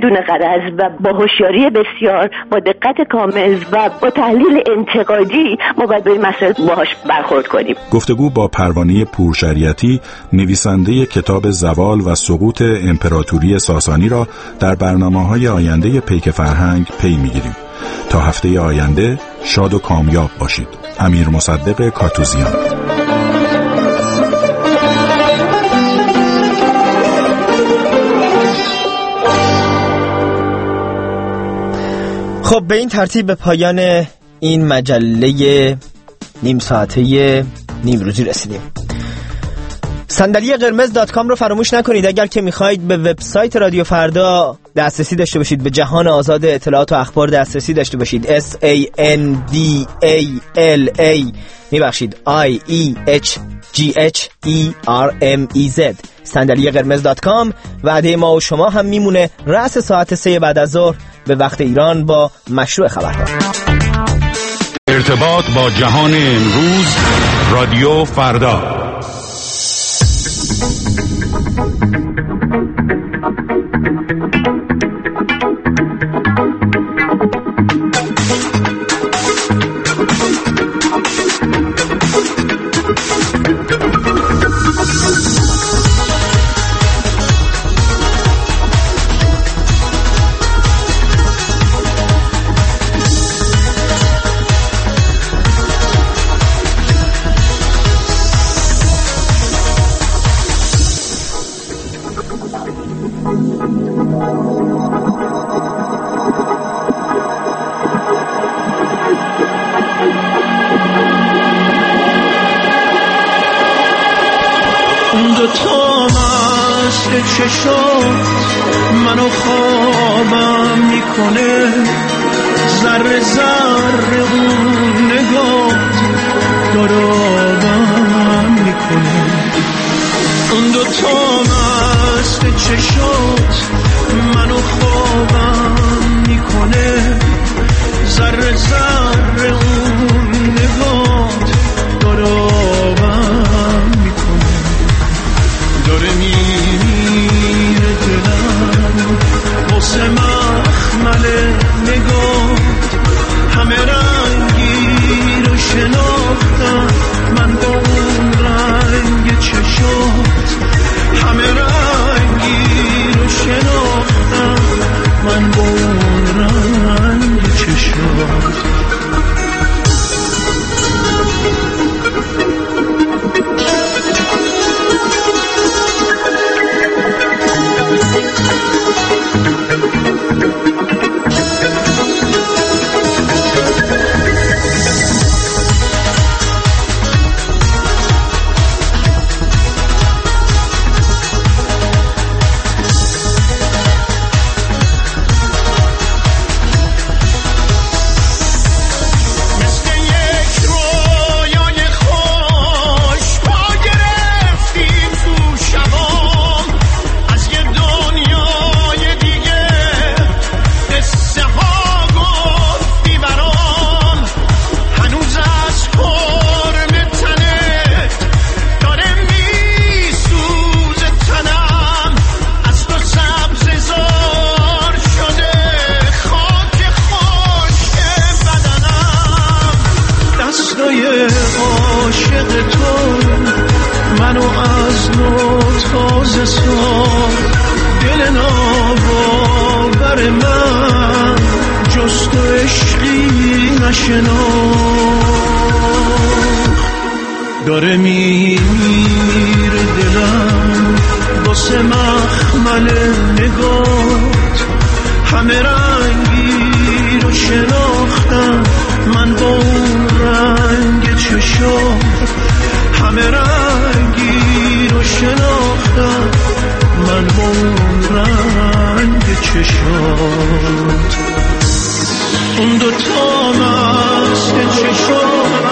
بدون غرض و با هوشیاری بسیار، با دقت کامل و با تحلیل انتقادی ما باید به این مسائل باهاش برخورد کنیم. گفتگو با پروانه پورشریعتی، نویسنده کتاب زوال و سقوط امپراتوری ساسانی را در برنامه‌های آینده پیک فرهنگ پی می‌گیریم. تا هفته آینده شاد و کامیاب باشید. امیر مصدق کاتوزیان. خب به این ترتیب به پایان این مجله نیم ساعته نیمروزی رسیدیم. صندلی قرمز.com رو فراموش نکنید اگر که میخواید به وبسایت رادیو فردا دسترسی داشته باشید، به جهان آزاد اطلاعات و اخبار دسترسی داشته باشید. SANDALIEHGHERMEZ صندلی قرمز.com. وعده ما و شما هم میمونه رأس ساعت 3 بعد از ظهر به وقت ایران با مشروع خبرها. ارتباط با جهان امروز، رادیو فردا. منو خوابم میکنه، ذره ذره اون نگات دارابم میکنه. اون دوتا مست چشات منو خوابم میکنه، ذره ذره اون نگات دارابم میکنه. داره میره دلم واسه مخمل نگات، همه رنگی رو شناختم من با اون رنگ چشات، همه رنگی رو شناختم من با اون رنگ چشات. داره میره دلم واسه مخمل نگات، همه رنگی رو شناختم من با اون رنگ چشات، همه رنگی رو شناختم من با اون رنگ چشات. اون دوتا مست چشات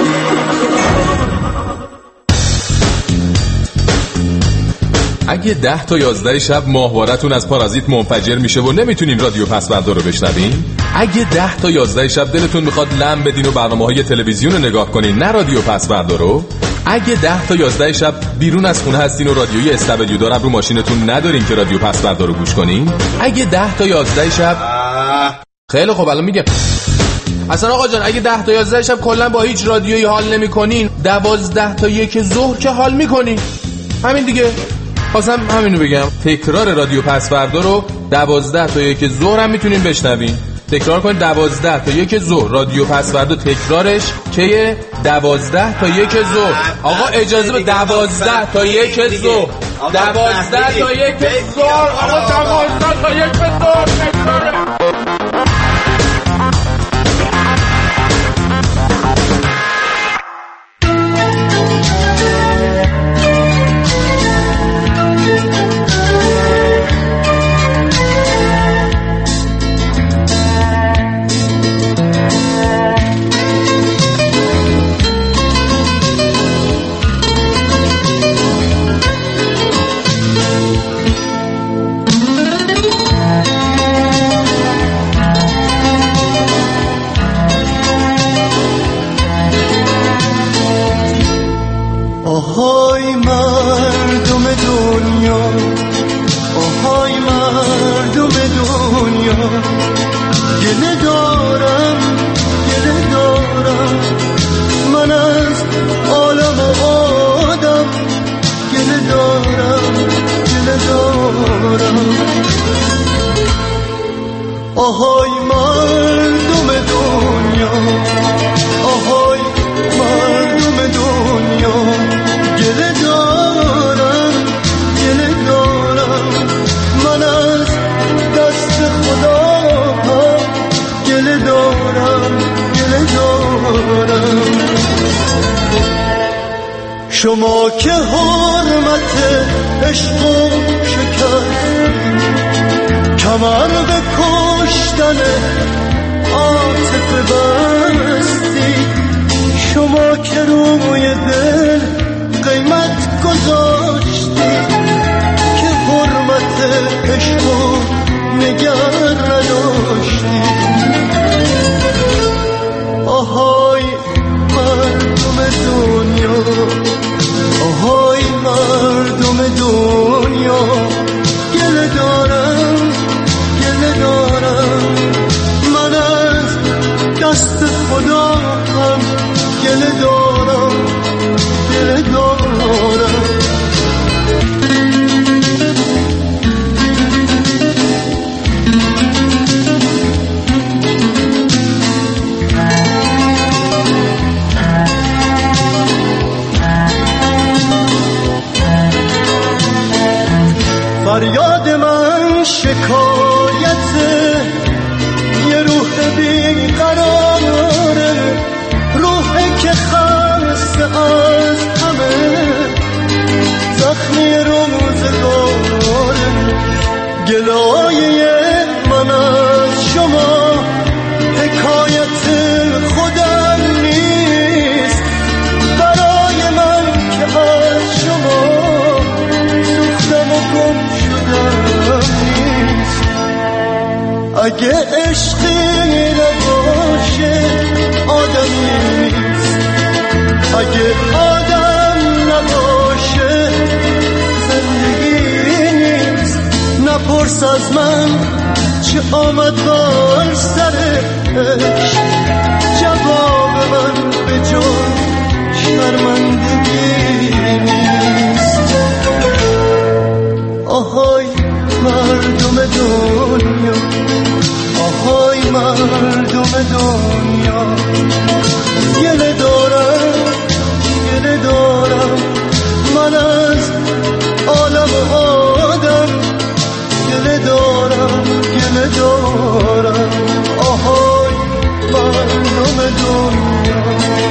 اگه 10 تا 11 شب ماهوارتون از پارازیت منفجر میشه و نمیتونین رادیو پسوردا رو بشنوین، اگه 10 تا 11 شب دلتون میخواد لم بدین و برنامه‌های تلویزیون رو نگاه کنین نه رادیو پسوردا رو، اگه 10 تا 11 شب بیرون از خونه هستین و رادیوی استودیو دارم رو ماشینتون ندارین که رادیو پسوردا رو گوش کنین، اگه 10 تا 11 شب خیلی خب الان میگم اصلا آقا جان اگه 10 تا 11 شب کلا با هیچ رادیویی حال نمی‌کنین، 12 تا 1 ظهر که حال می‌کنین. همین دیگه. خواستم همینو بگم. تکرار رادیو پسوردا رو 12 تا 1 ظهر هم میتونین بشنوین. تکرار کنید 12 تا 1 ظهر رادیو پسوردا تکرارش کیه؟ 12 تا 1 ظهر. آقا اجازه به 12 تا 1 ظهر. 12 تا 1 ظهر. آقا 12 تا 1 ظهر تکرار. آهای مردم دنیا، آهای مردم دنیا، گله دارم من از عالم و آدم، گله دارم آهای مردم دنیا، آهای مردم دنیا، گله دارم من از دست خدا هم، گله دارم شما که حرمت عشق و شکستید، کمر به کشتن عاطفه بستید، شما که روی دل قیمت گذاشتید که حرمت عشق و نگر نداشتید. آهای مردم دنیا، آهای مردم دنیا، گله دارم من از دست خدا هم، گله دارم فریاد من شکایت یه روح بیقراره، روحی که خسته از همه زخمی روزگاره، گلایه من از شما حکایت خودم نیست، برای من که از شما سوختم و گم شدم نیست. اگه عشقی نباشه آدمی نیست، اگه آدم نباشه زندگی نیست. نپرس از من چه آمد بر سر عشق، جواب من به جز شرمندگی نیست. آهای مردم دنیا، آهای مردم دنیا، گله دارم من از عالم و آدم، گله دارم آهای مردم دنیا.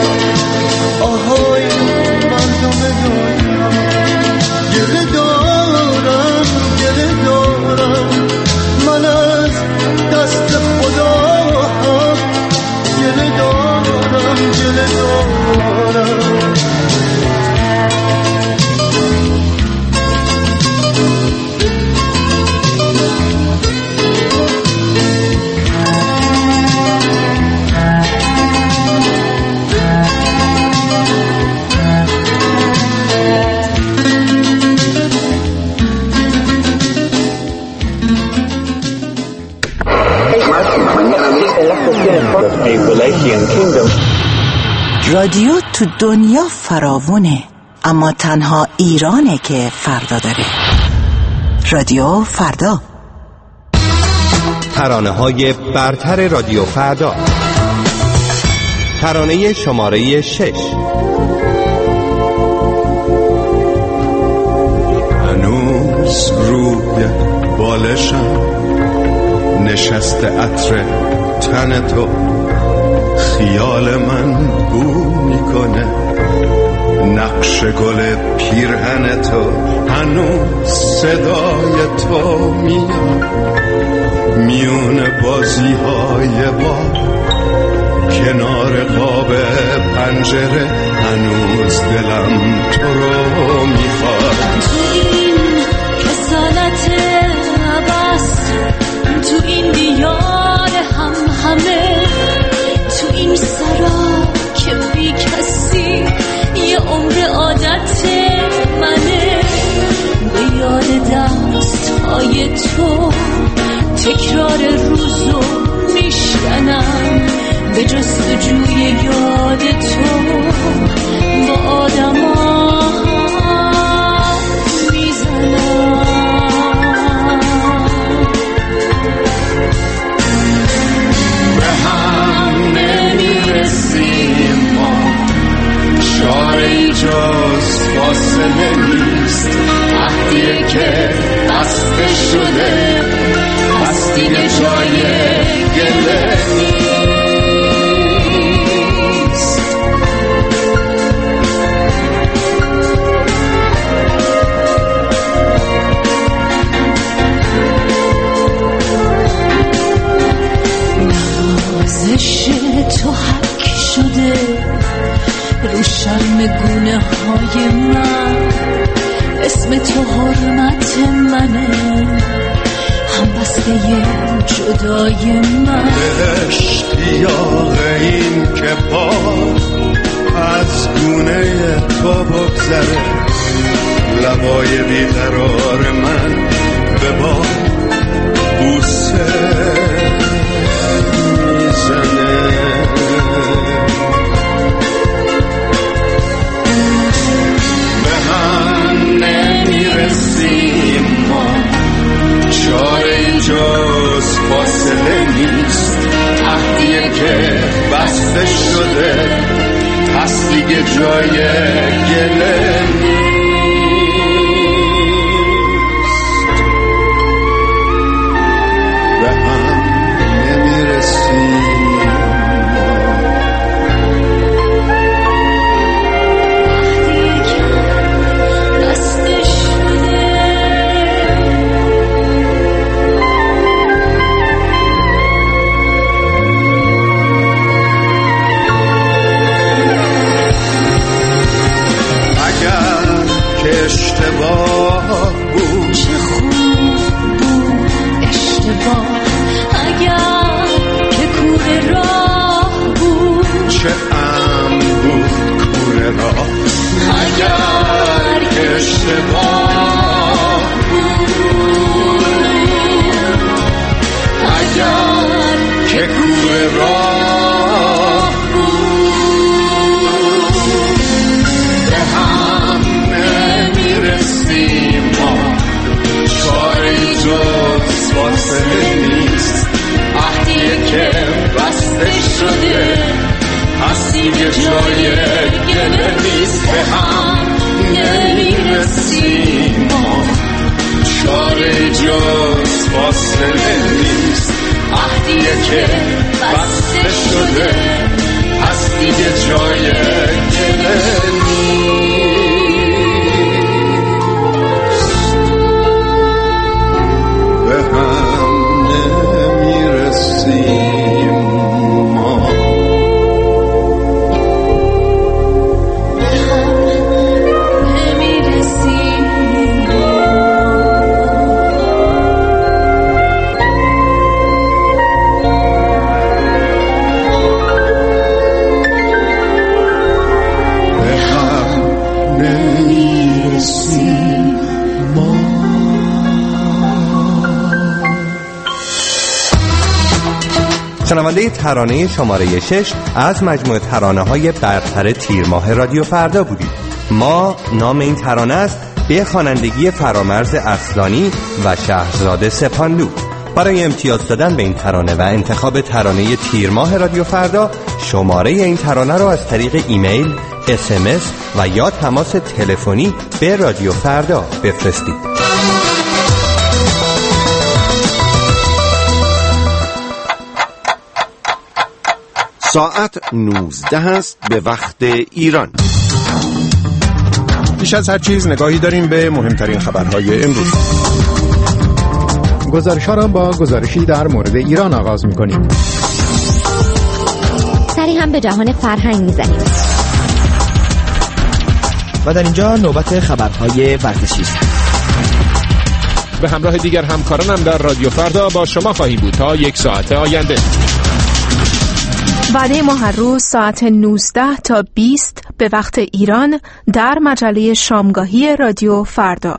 رادیو تو دنیا فراوونه، اما تنها ایرانه که فردا داره. رادیو فردا. ترانه‌های برتر رادیو فردا. ترانه شماره 6. هنوز روی بالشم نشسته عطر تن تو، خیال من بو میکنه نقش گل پیرهن تو. هنوز صدای تو میاد میون بازی های با کنار قاب پنجره. هنوز دلم تو رو میخواد. تو این کسالت عباس، تو این دیار هم همه، تو این سرا که بی کسی یه عمر عادت منه. به یاد دست های تو تکرار روزو میشکنم، به جستجوی یاد تو با آدم ها میزنم. به هم نمیرسیم ما، چاره جز فاصله نیست. عهدیه که بسته شده، پس دیگه جای گله نیست. نوازش تو حک شده رو شرم گونه های من، اسم تو حرمت منه، هم بسته جدای من. اشتیاق این که پا از گونه تو بگذره، لبای بیقرار من به با بوسه میزنه. به هم نمیرسیم ما، چاره جز فاصله نیست. عهدیه که بسته شده، پس دیگه جای گله نیست. به هم نمیرسیم اشتباه بود. چه خوب بود اشتباه، اگر که کوره راه بود. چه ام بود کوره راه، اگر که اشتباه بود. اگر که کوره راه بود. به هم نمیرسیم ما، چاره جز فاصله نیست. عهدیه که بسته شده، پس دیگه جای گله نیست. به هم نمیرسیم ما، چاره جز فاصله نیست. عهدیه که بسته شده، پس دیگه جای گله نیست. به هم نمیرسیم ما. حواله ترانه شماره 6 از مجموعه ترانه‌های برتر تیر ماه رادیو فردا بودید. ما نام این ترانه است به خوانندگی فرامرز اصلانی و شهرزاد سپانلو. برای امتیاز دادن به این ترانه و انتخاب ترانه تیر ماه رادیو فردا، شماره این ترانه را از طریق ایمیل، SMS و یا تماس تلفنی به رادیو فردا بفرستید. ساعت 19 است به وقت ایران. پیش از هر چیز نگاهی داریم به مهمترین خبرهای امروز. گزارش‌ها را با گزارشی در مورد ایران آغاز می‌کنیم. سری هم به جهان فرهنگ می‌زنیم. و در اینجا نوبت خبرهای ورزشی است. به همراه دیگر همکارانم در رادیو فردا با شما خواهیم بود تا 1 ساعت آینده. وعده ما هر روز ساعت 19 تا 20 به وقت ایران در مجله شامگاهی رادیو فردا.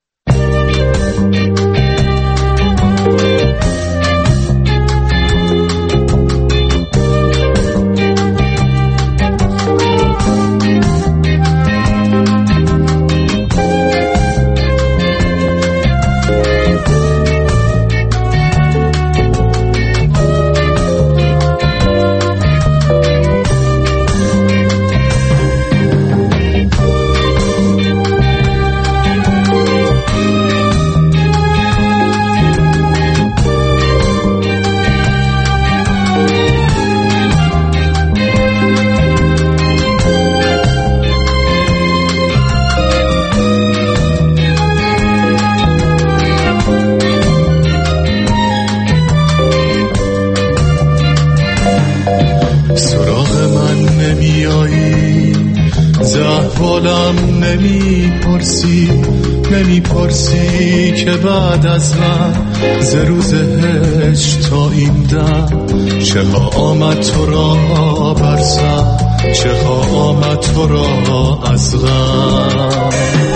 نمیپرسی که بعد از من ز روز هجر تا این دم چه ها آمد تو را بر سر، چه ها آمد تو را از غم.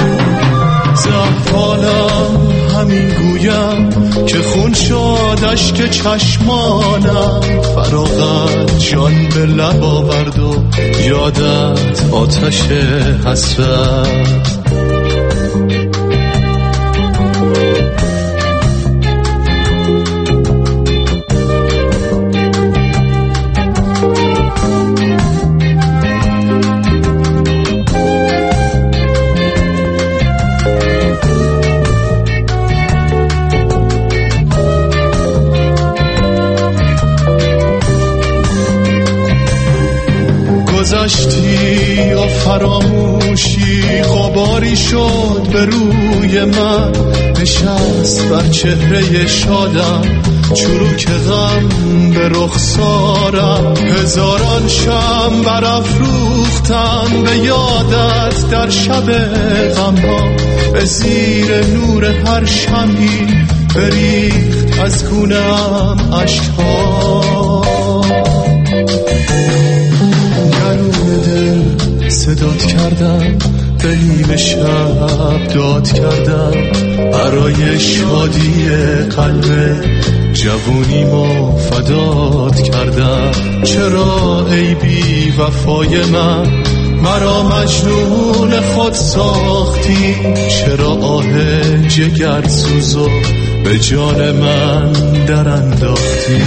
زحفالم همین گویم که خون شد اشک چشمانم، فراغت جان به لب آورد و یادت آتش حسرت. گذشتی و فراموشی غباری شد به روی من، نشست بر چهره شادم چروک غم به رخسارم. هزاران شمع برافروختن به یادت در شب غمها، به زیر نور هر شمعی بریخت از گونه‌ام اشک‌ها. صدات کردم به نیمه شب داد کردم، برای شادی قلب جوونیمو فدات کردم. چرا ای بی وفای من مرا مجنون خود ساختی؟ چرا آه جگر سوزو به جان من در انداختی؟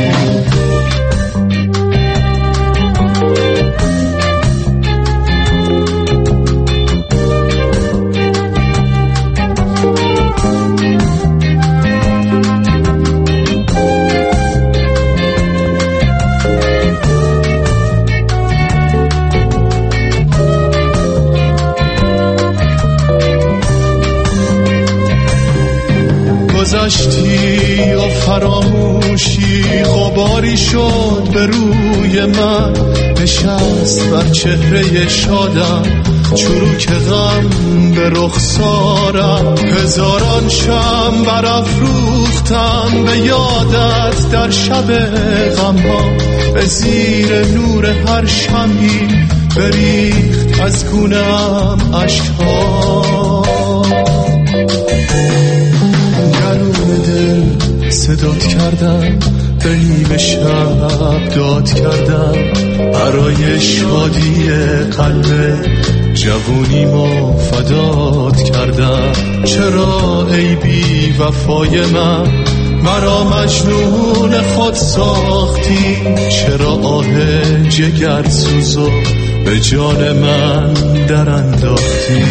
گذشتی و فراموشی غباری شد به روی من، نشست بر چهره شادم چروک غم به رخسارم. هزاران شمع برافروختن به یادت در شب غمها، به زیر نور هر شمعی بریخت از گونه‌ام اشک‌ها. صدات کردم به نیمه شب داد کردم برای شادی قلب جوونیمو فدات کردم. چرا ای بی وفای من مرا مجنون خود ساختی؟ چرا آه جگر سوزو به جان من در انداختی؟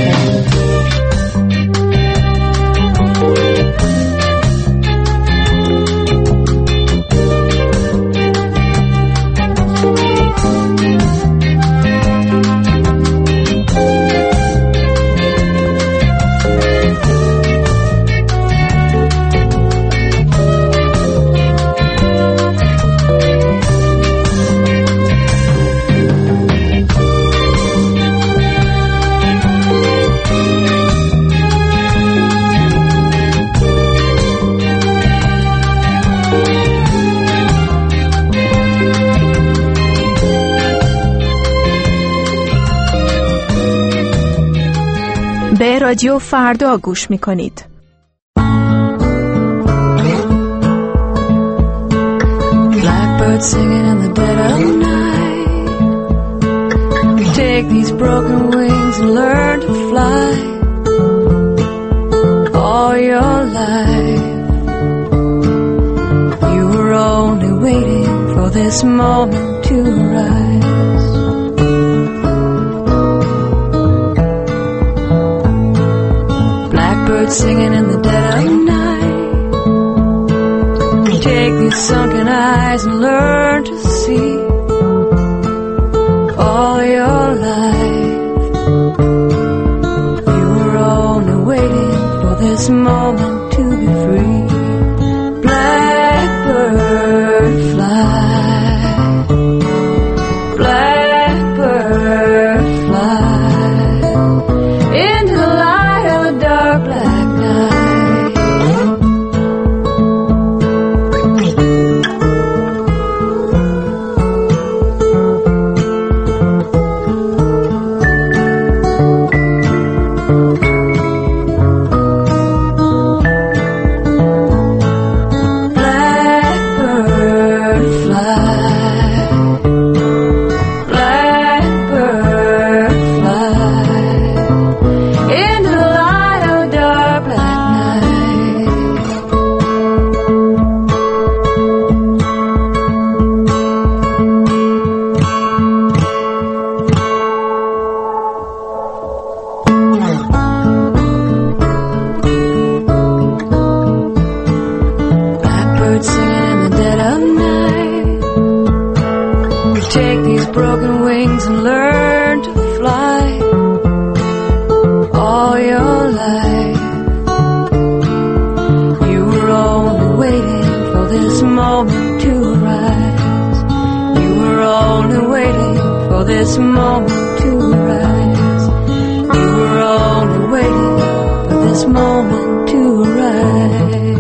به رادیو فردا گوش می‌کنید. Blackbird singing in the dead of night. Take these broken wings and learn to fly. All your life you were only waiting for this moment to arise. Singing in the dead of night. Take these sunken eyes and learn to see. All your life you were only waiting for this moment to be free. Blackbird fly, blackbird fly into the light of the dark black. This moment to rise. You were only waiting for this moment to rise.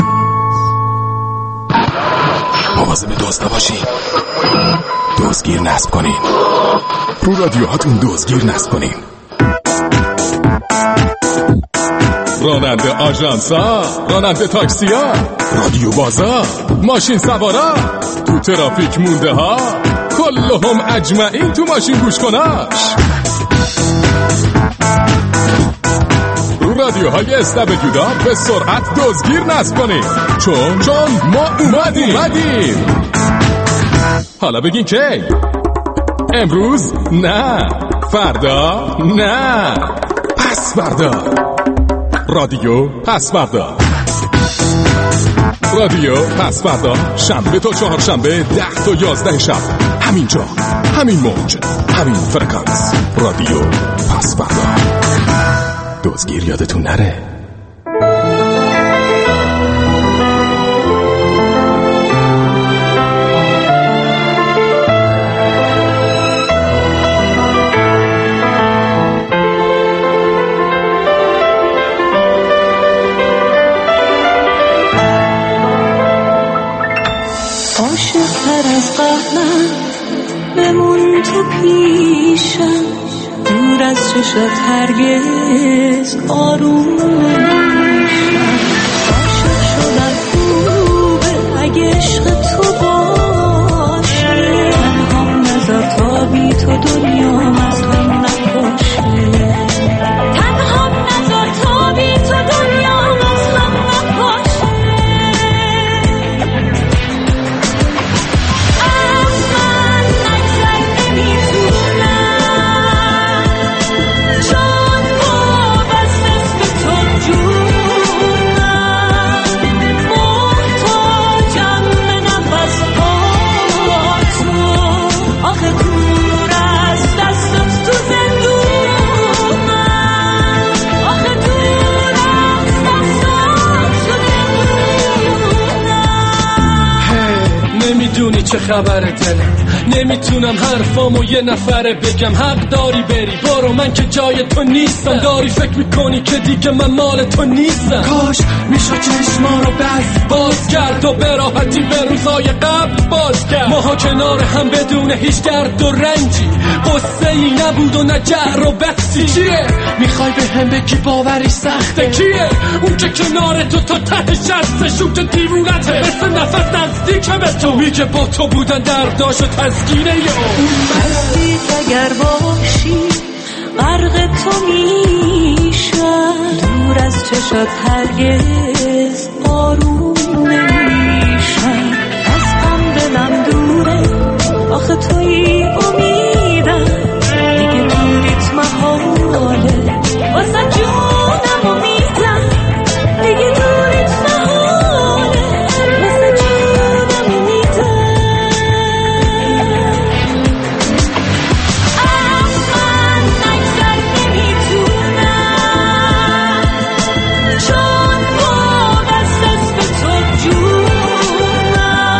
مواظب دزد باشین. دزدگیر نصب کنین. رو رادیوهاتون دزدگیر نصب کنین. راننده آژانسا، راننده تاکسیا، رادیو بازا، ماشین سوارا، تو ترافیک مونده ها، کلهم اجمعین تو ماشین گوش کناش. رو رادیوهای استبدیودا به سرعت دزدگیر نصب کنید، چون ما اومدیم. حالا بگین کی؟ امروز نه، فردا نه، پس فردا. رادیو پس فردا. رادیو پس فردا، شنبه تا چهارشنبه 10 تا 11 شب، همینجا، همین موج، همین فرکانس. رادیو پس فردا. دزدگیر یادتون نره. بمون تو پیشم، دور از چشات هرگز آروم نمیشم. عاشق شدن خوبه اگه عشق تو خبر دلت. نمیتونم حرفامو یه نفره بگم، حق داری بری برو، من که جای تو نیستم. داری فکر میکنی که دیگه من مال تو نیستم. کاش میشو چشما رو باز کرد و به راحتی به روزای قبل باز کرد. ماها کنار هم بدون هیچ گرد و رنجی، قصه ای نبود و نه جر و بحثی. چیه میخوای به هم بگی باوری سخته؟ کیه اون که کنار تو تا ته شسته؟ شوک دیوونته مثل نفس نزدیکه به تو، میگه با تو بودن درداش و تسکینه اون مستی اگر باشی غرق تو میشم، دور از چشات هرگز آروم نمیشم. از غم دلم دوره آخه توی امیدم، دیگه دوریت محاله واسه جونم امیدم، دیگه دوریت محاله واسه جونم امیدم. من اکثر نمیتونم چون وابسته است به تو جونم،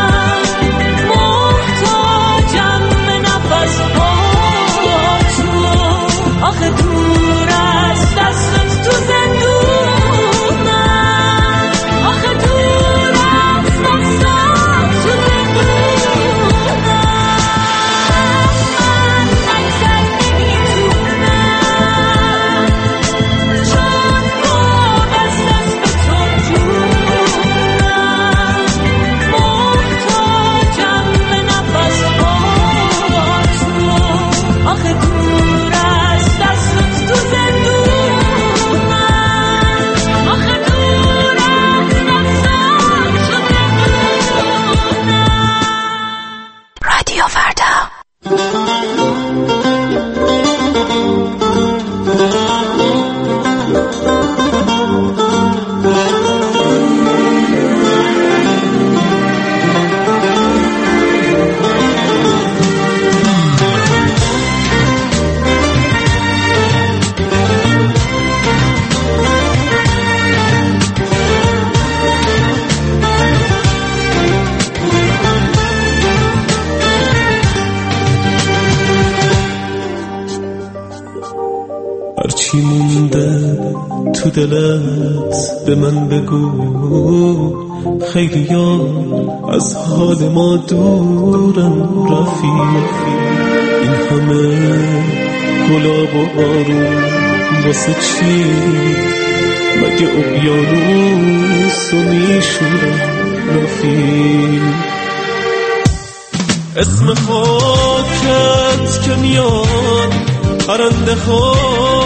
محتاجم به نفس با تو، آخه دور از دستت تو زندونم، آخه دور از دستت تو زندونم. من اکثر نمیتونم چون وابسته است به تو جونم، محتاجم به نفس با تو، آخه دور از دستت تو زندونم، آخه دور از دستت تو زندونم. رادیو فردا. هرچی مونده تو دلت به من بگو، خیلی ها از حال ما دورن رفیق. این همه گلاب و بارون واسه چی؟ مگه اقیانوس و میشورن رفیق. اسم خاکت که میاد پرنده ها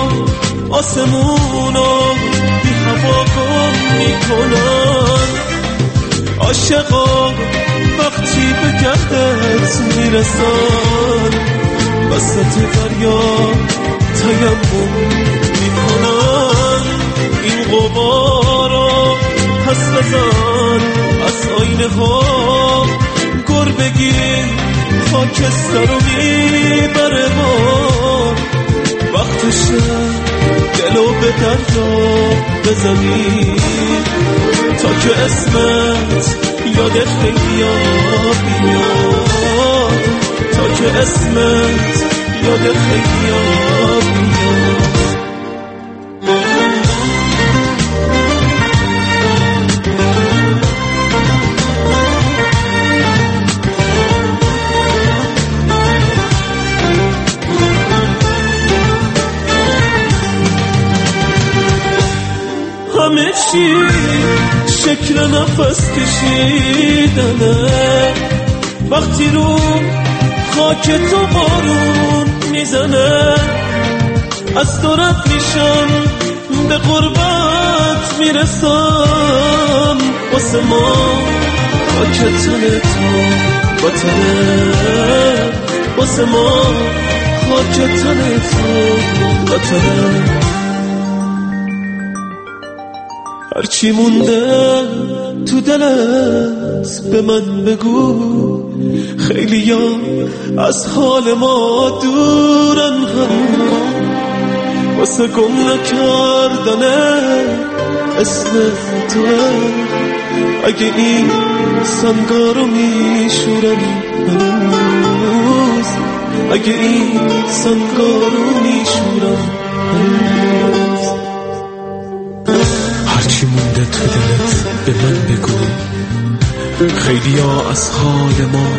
آسمونو بی هوا گم میکنن. عاشقا وقتی به گردت میرسن وسط دریا تیمم میکنن. این غبارا پس بزن از آینه ها، گر بگیر خاکستر رو میبره ما. وقتشه دلو به دریا بزنی تا که اسمت یاد خیلیا بیاد، تا که اسمت یاد خیلیا بیاد. همه چی شکل نفس کشیدنه، وقتی رو خاک تو بارون میزنه. از دورت میشم به قربت میرسم، واسه ما خاک تن تو وطنه، واسه ما خاک تن تو وطنه. هرچی مونده تو دلت به من بگو، خیلی ها از حال ما دورن هم، واسه گم نکردنه اسم توه. اگه این سنگارو میشورن هنوز اگه این سنگارو میشورم هنوز هرچی مونده تو دلت به من بگو خیلی ها از حال ما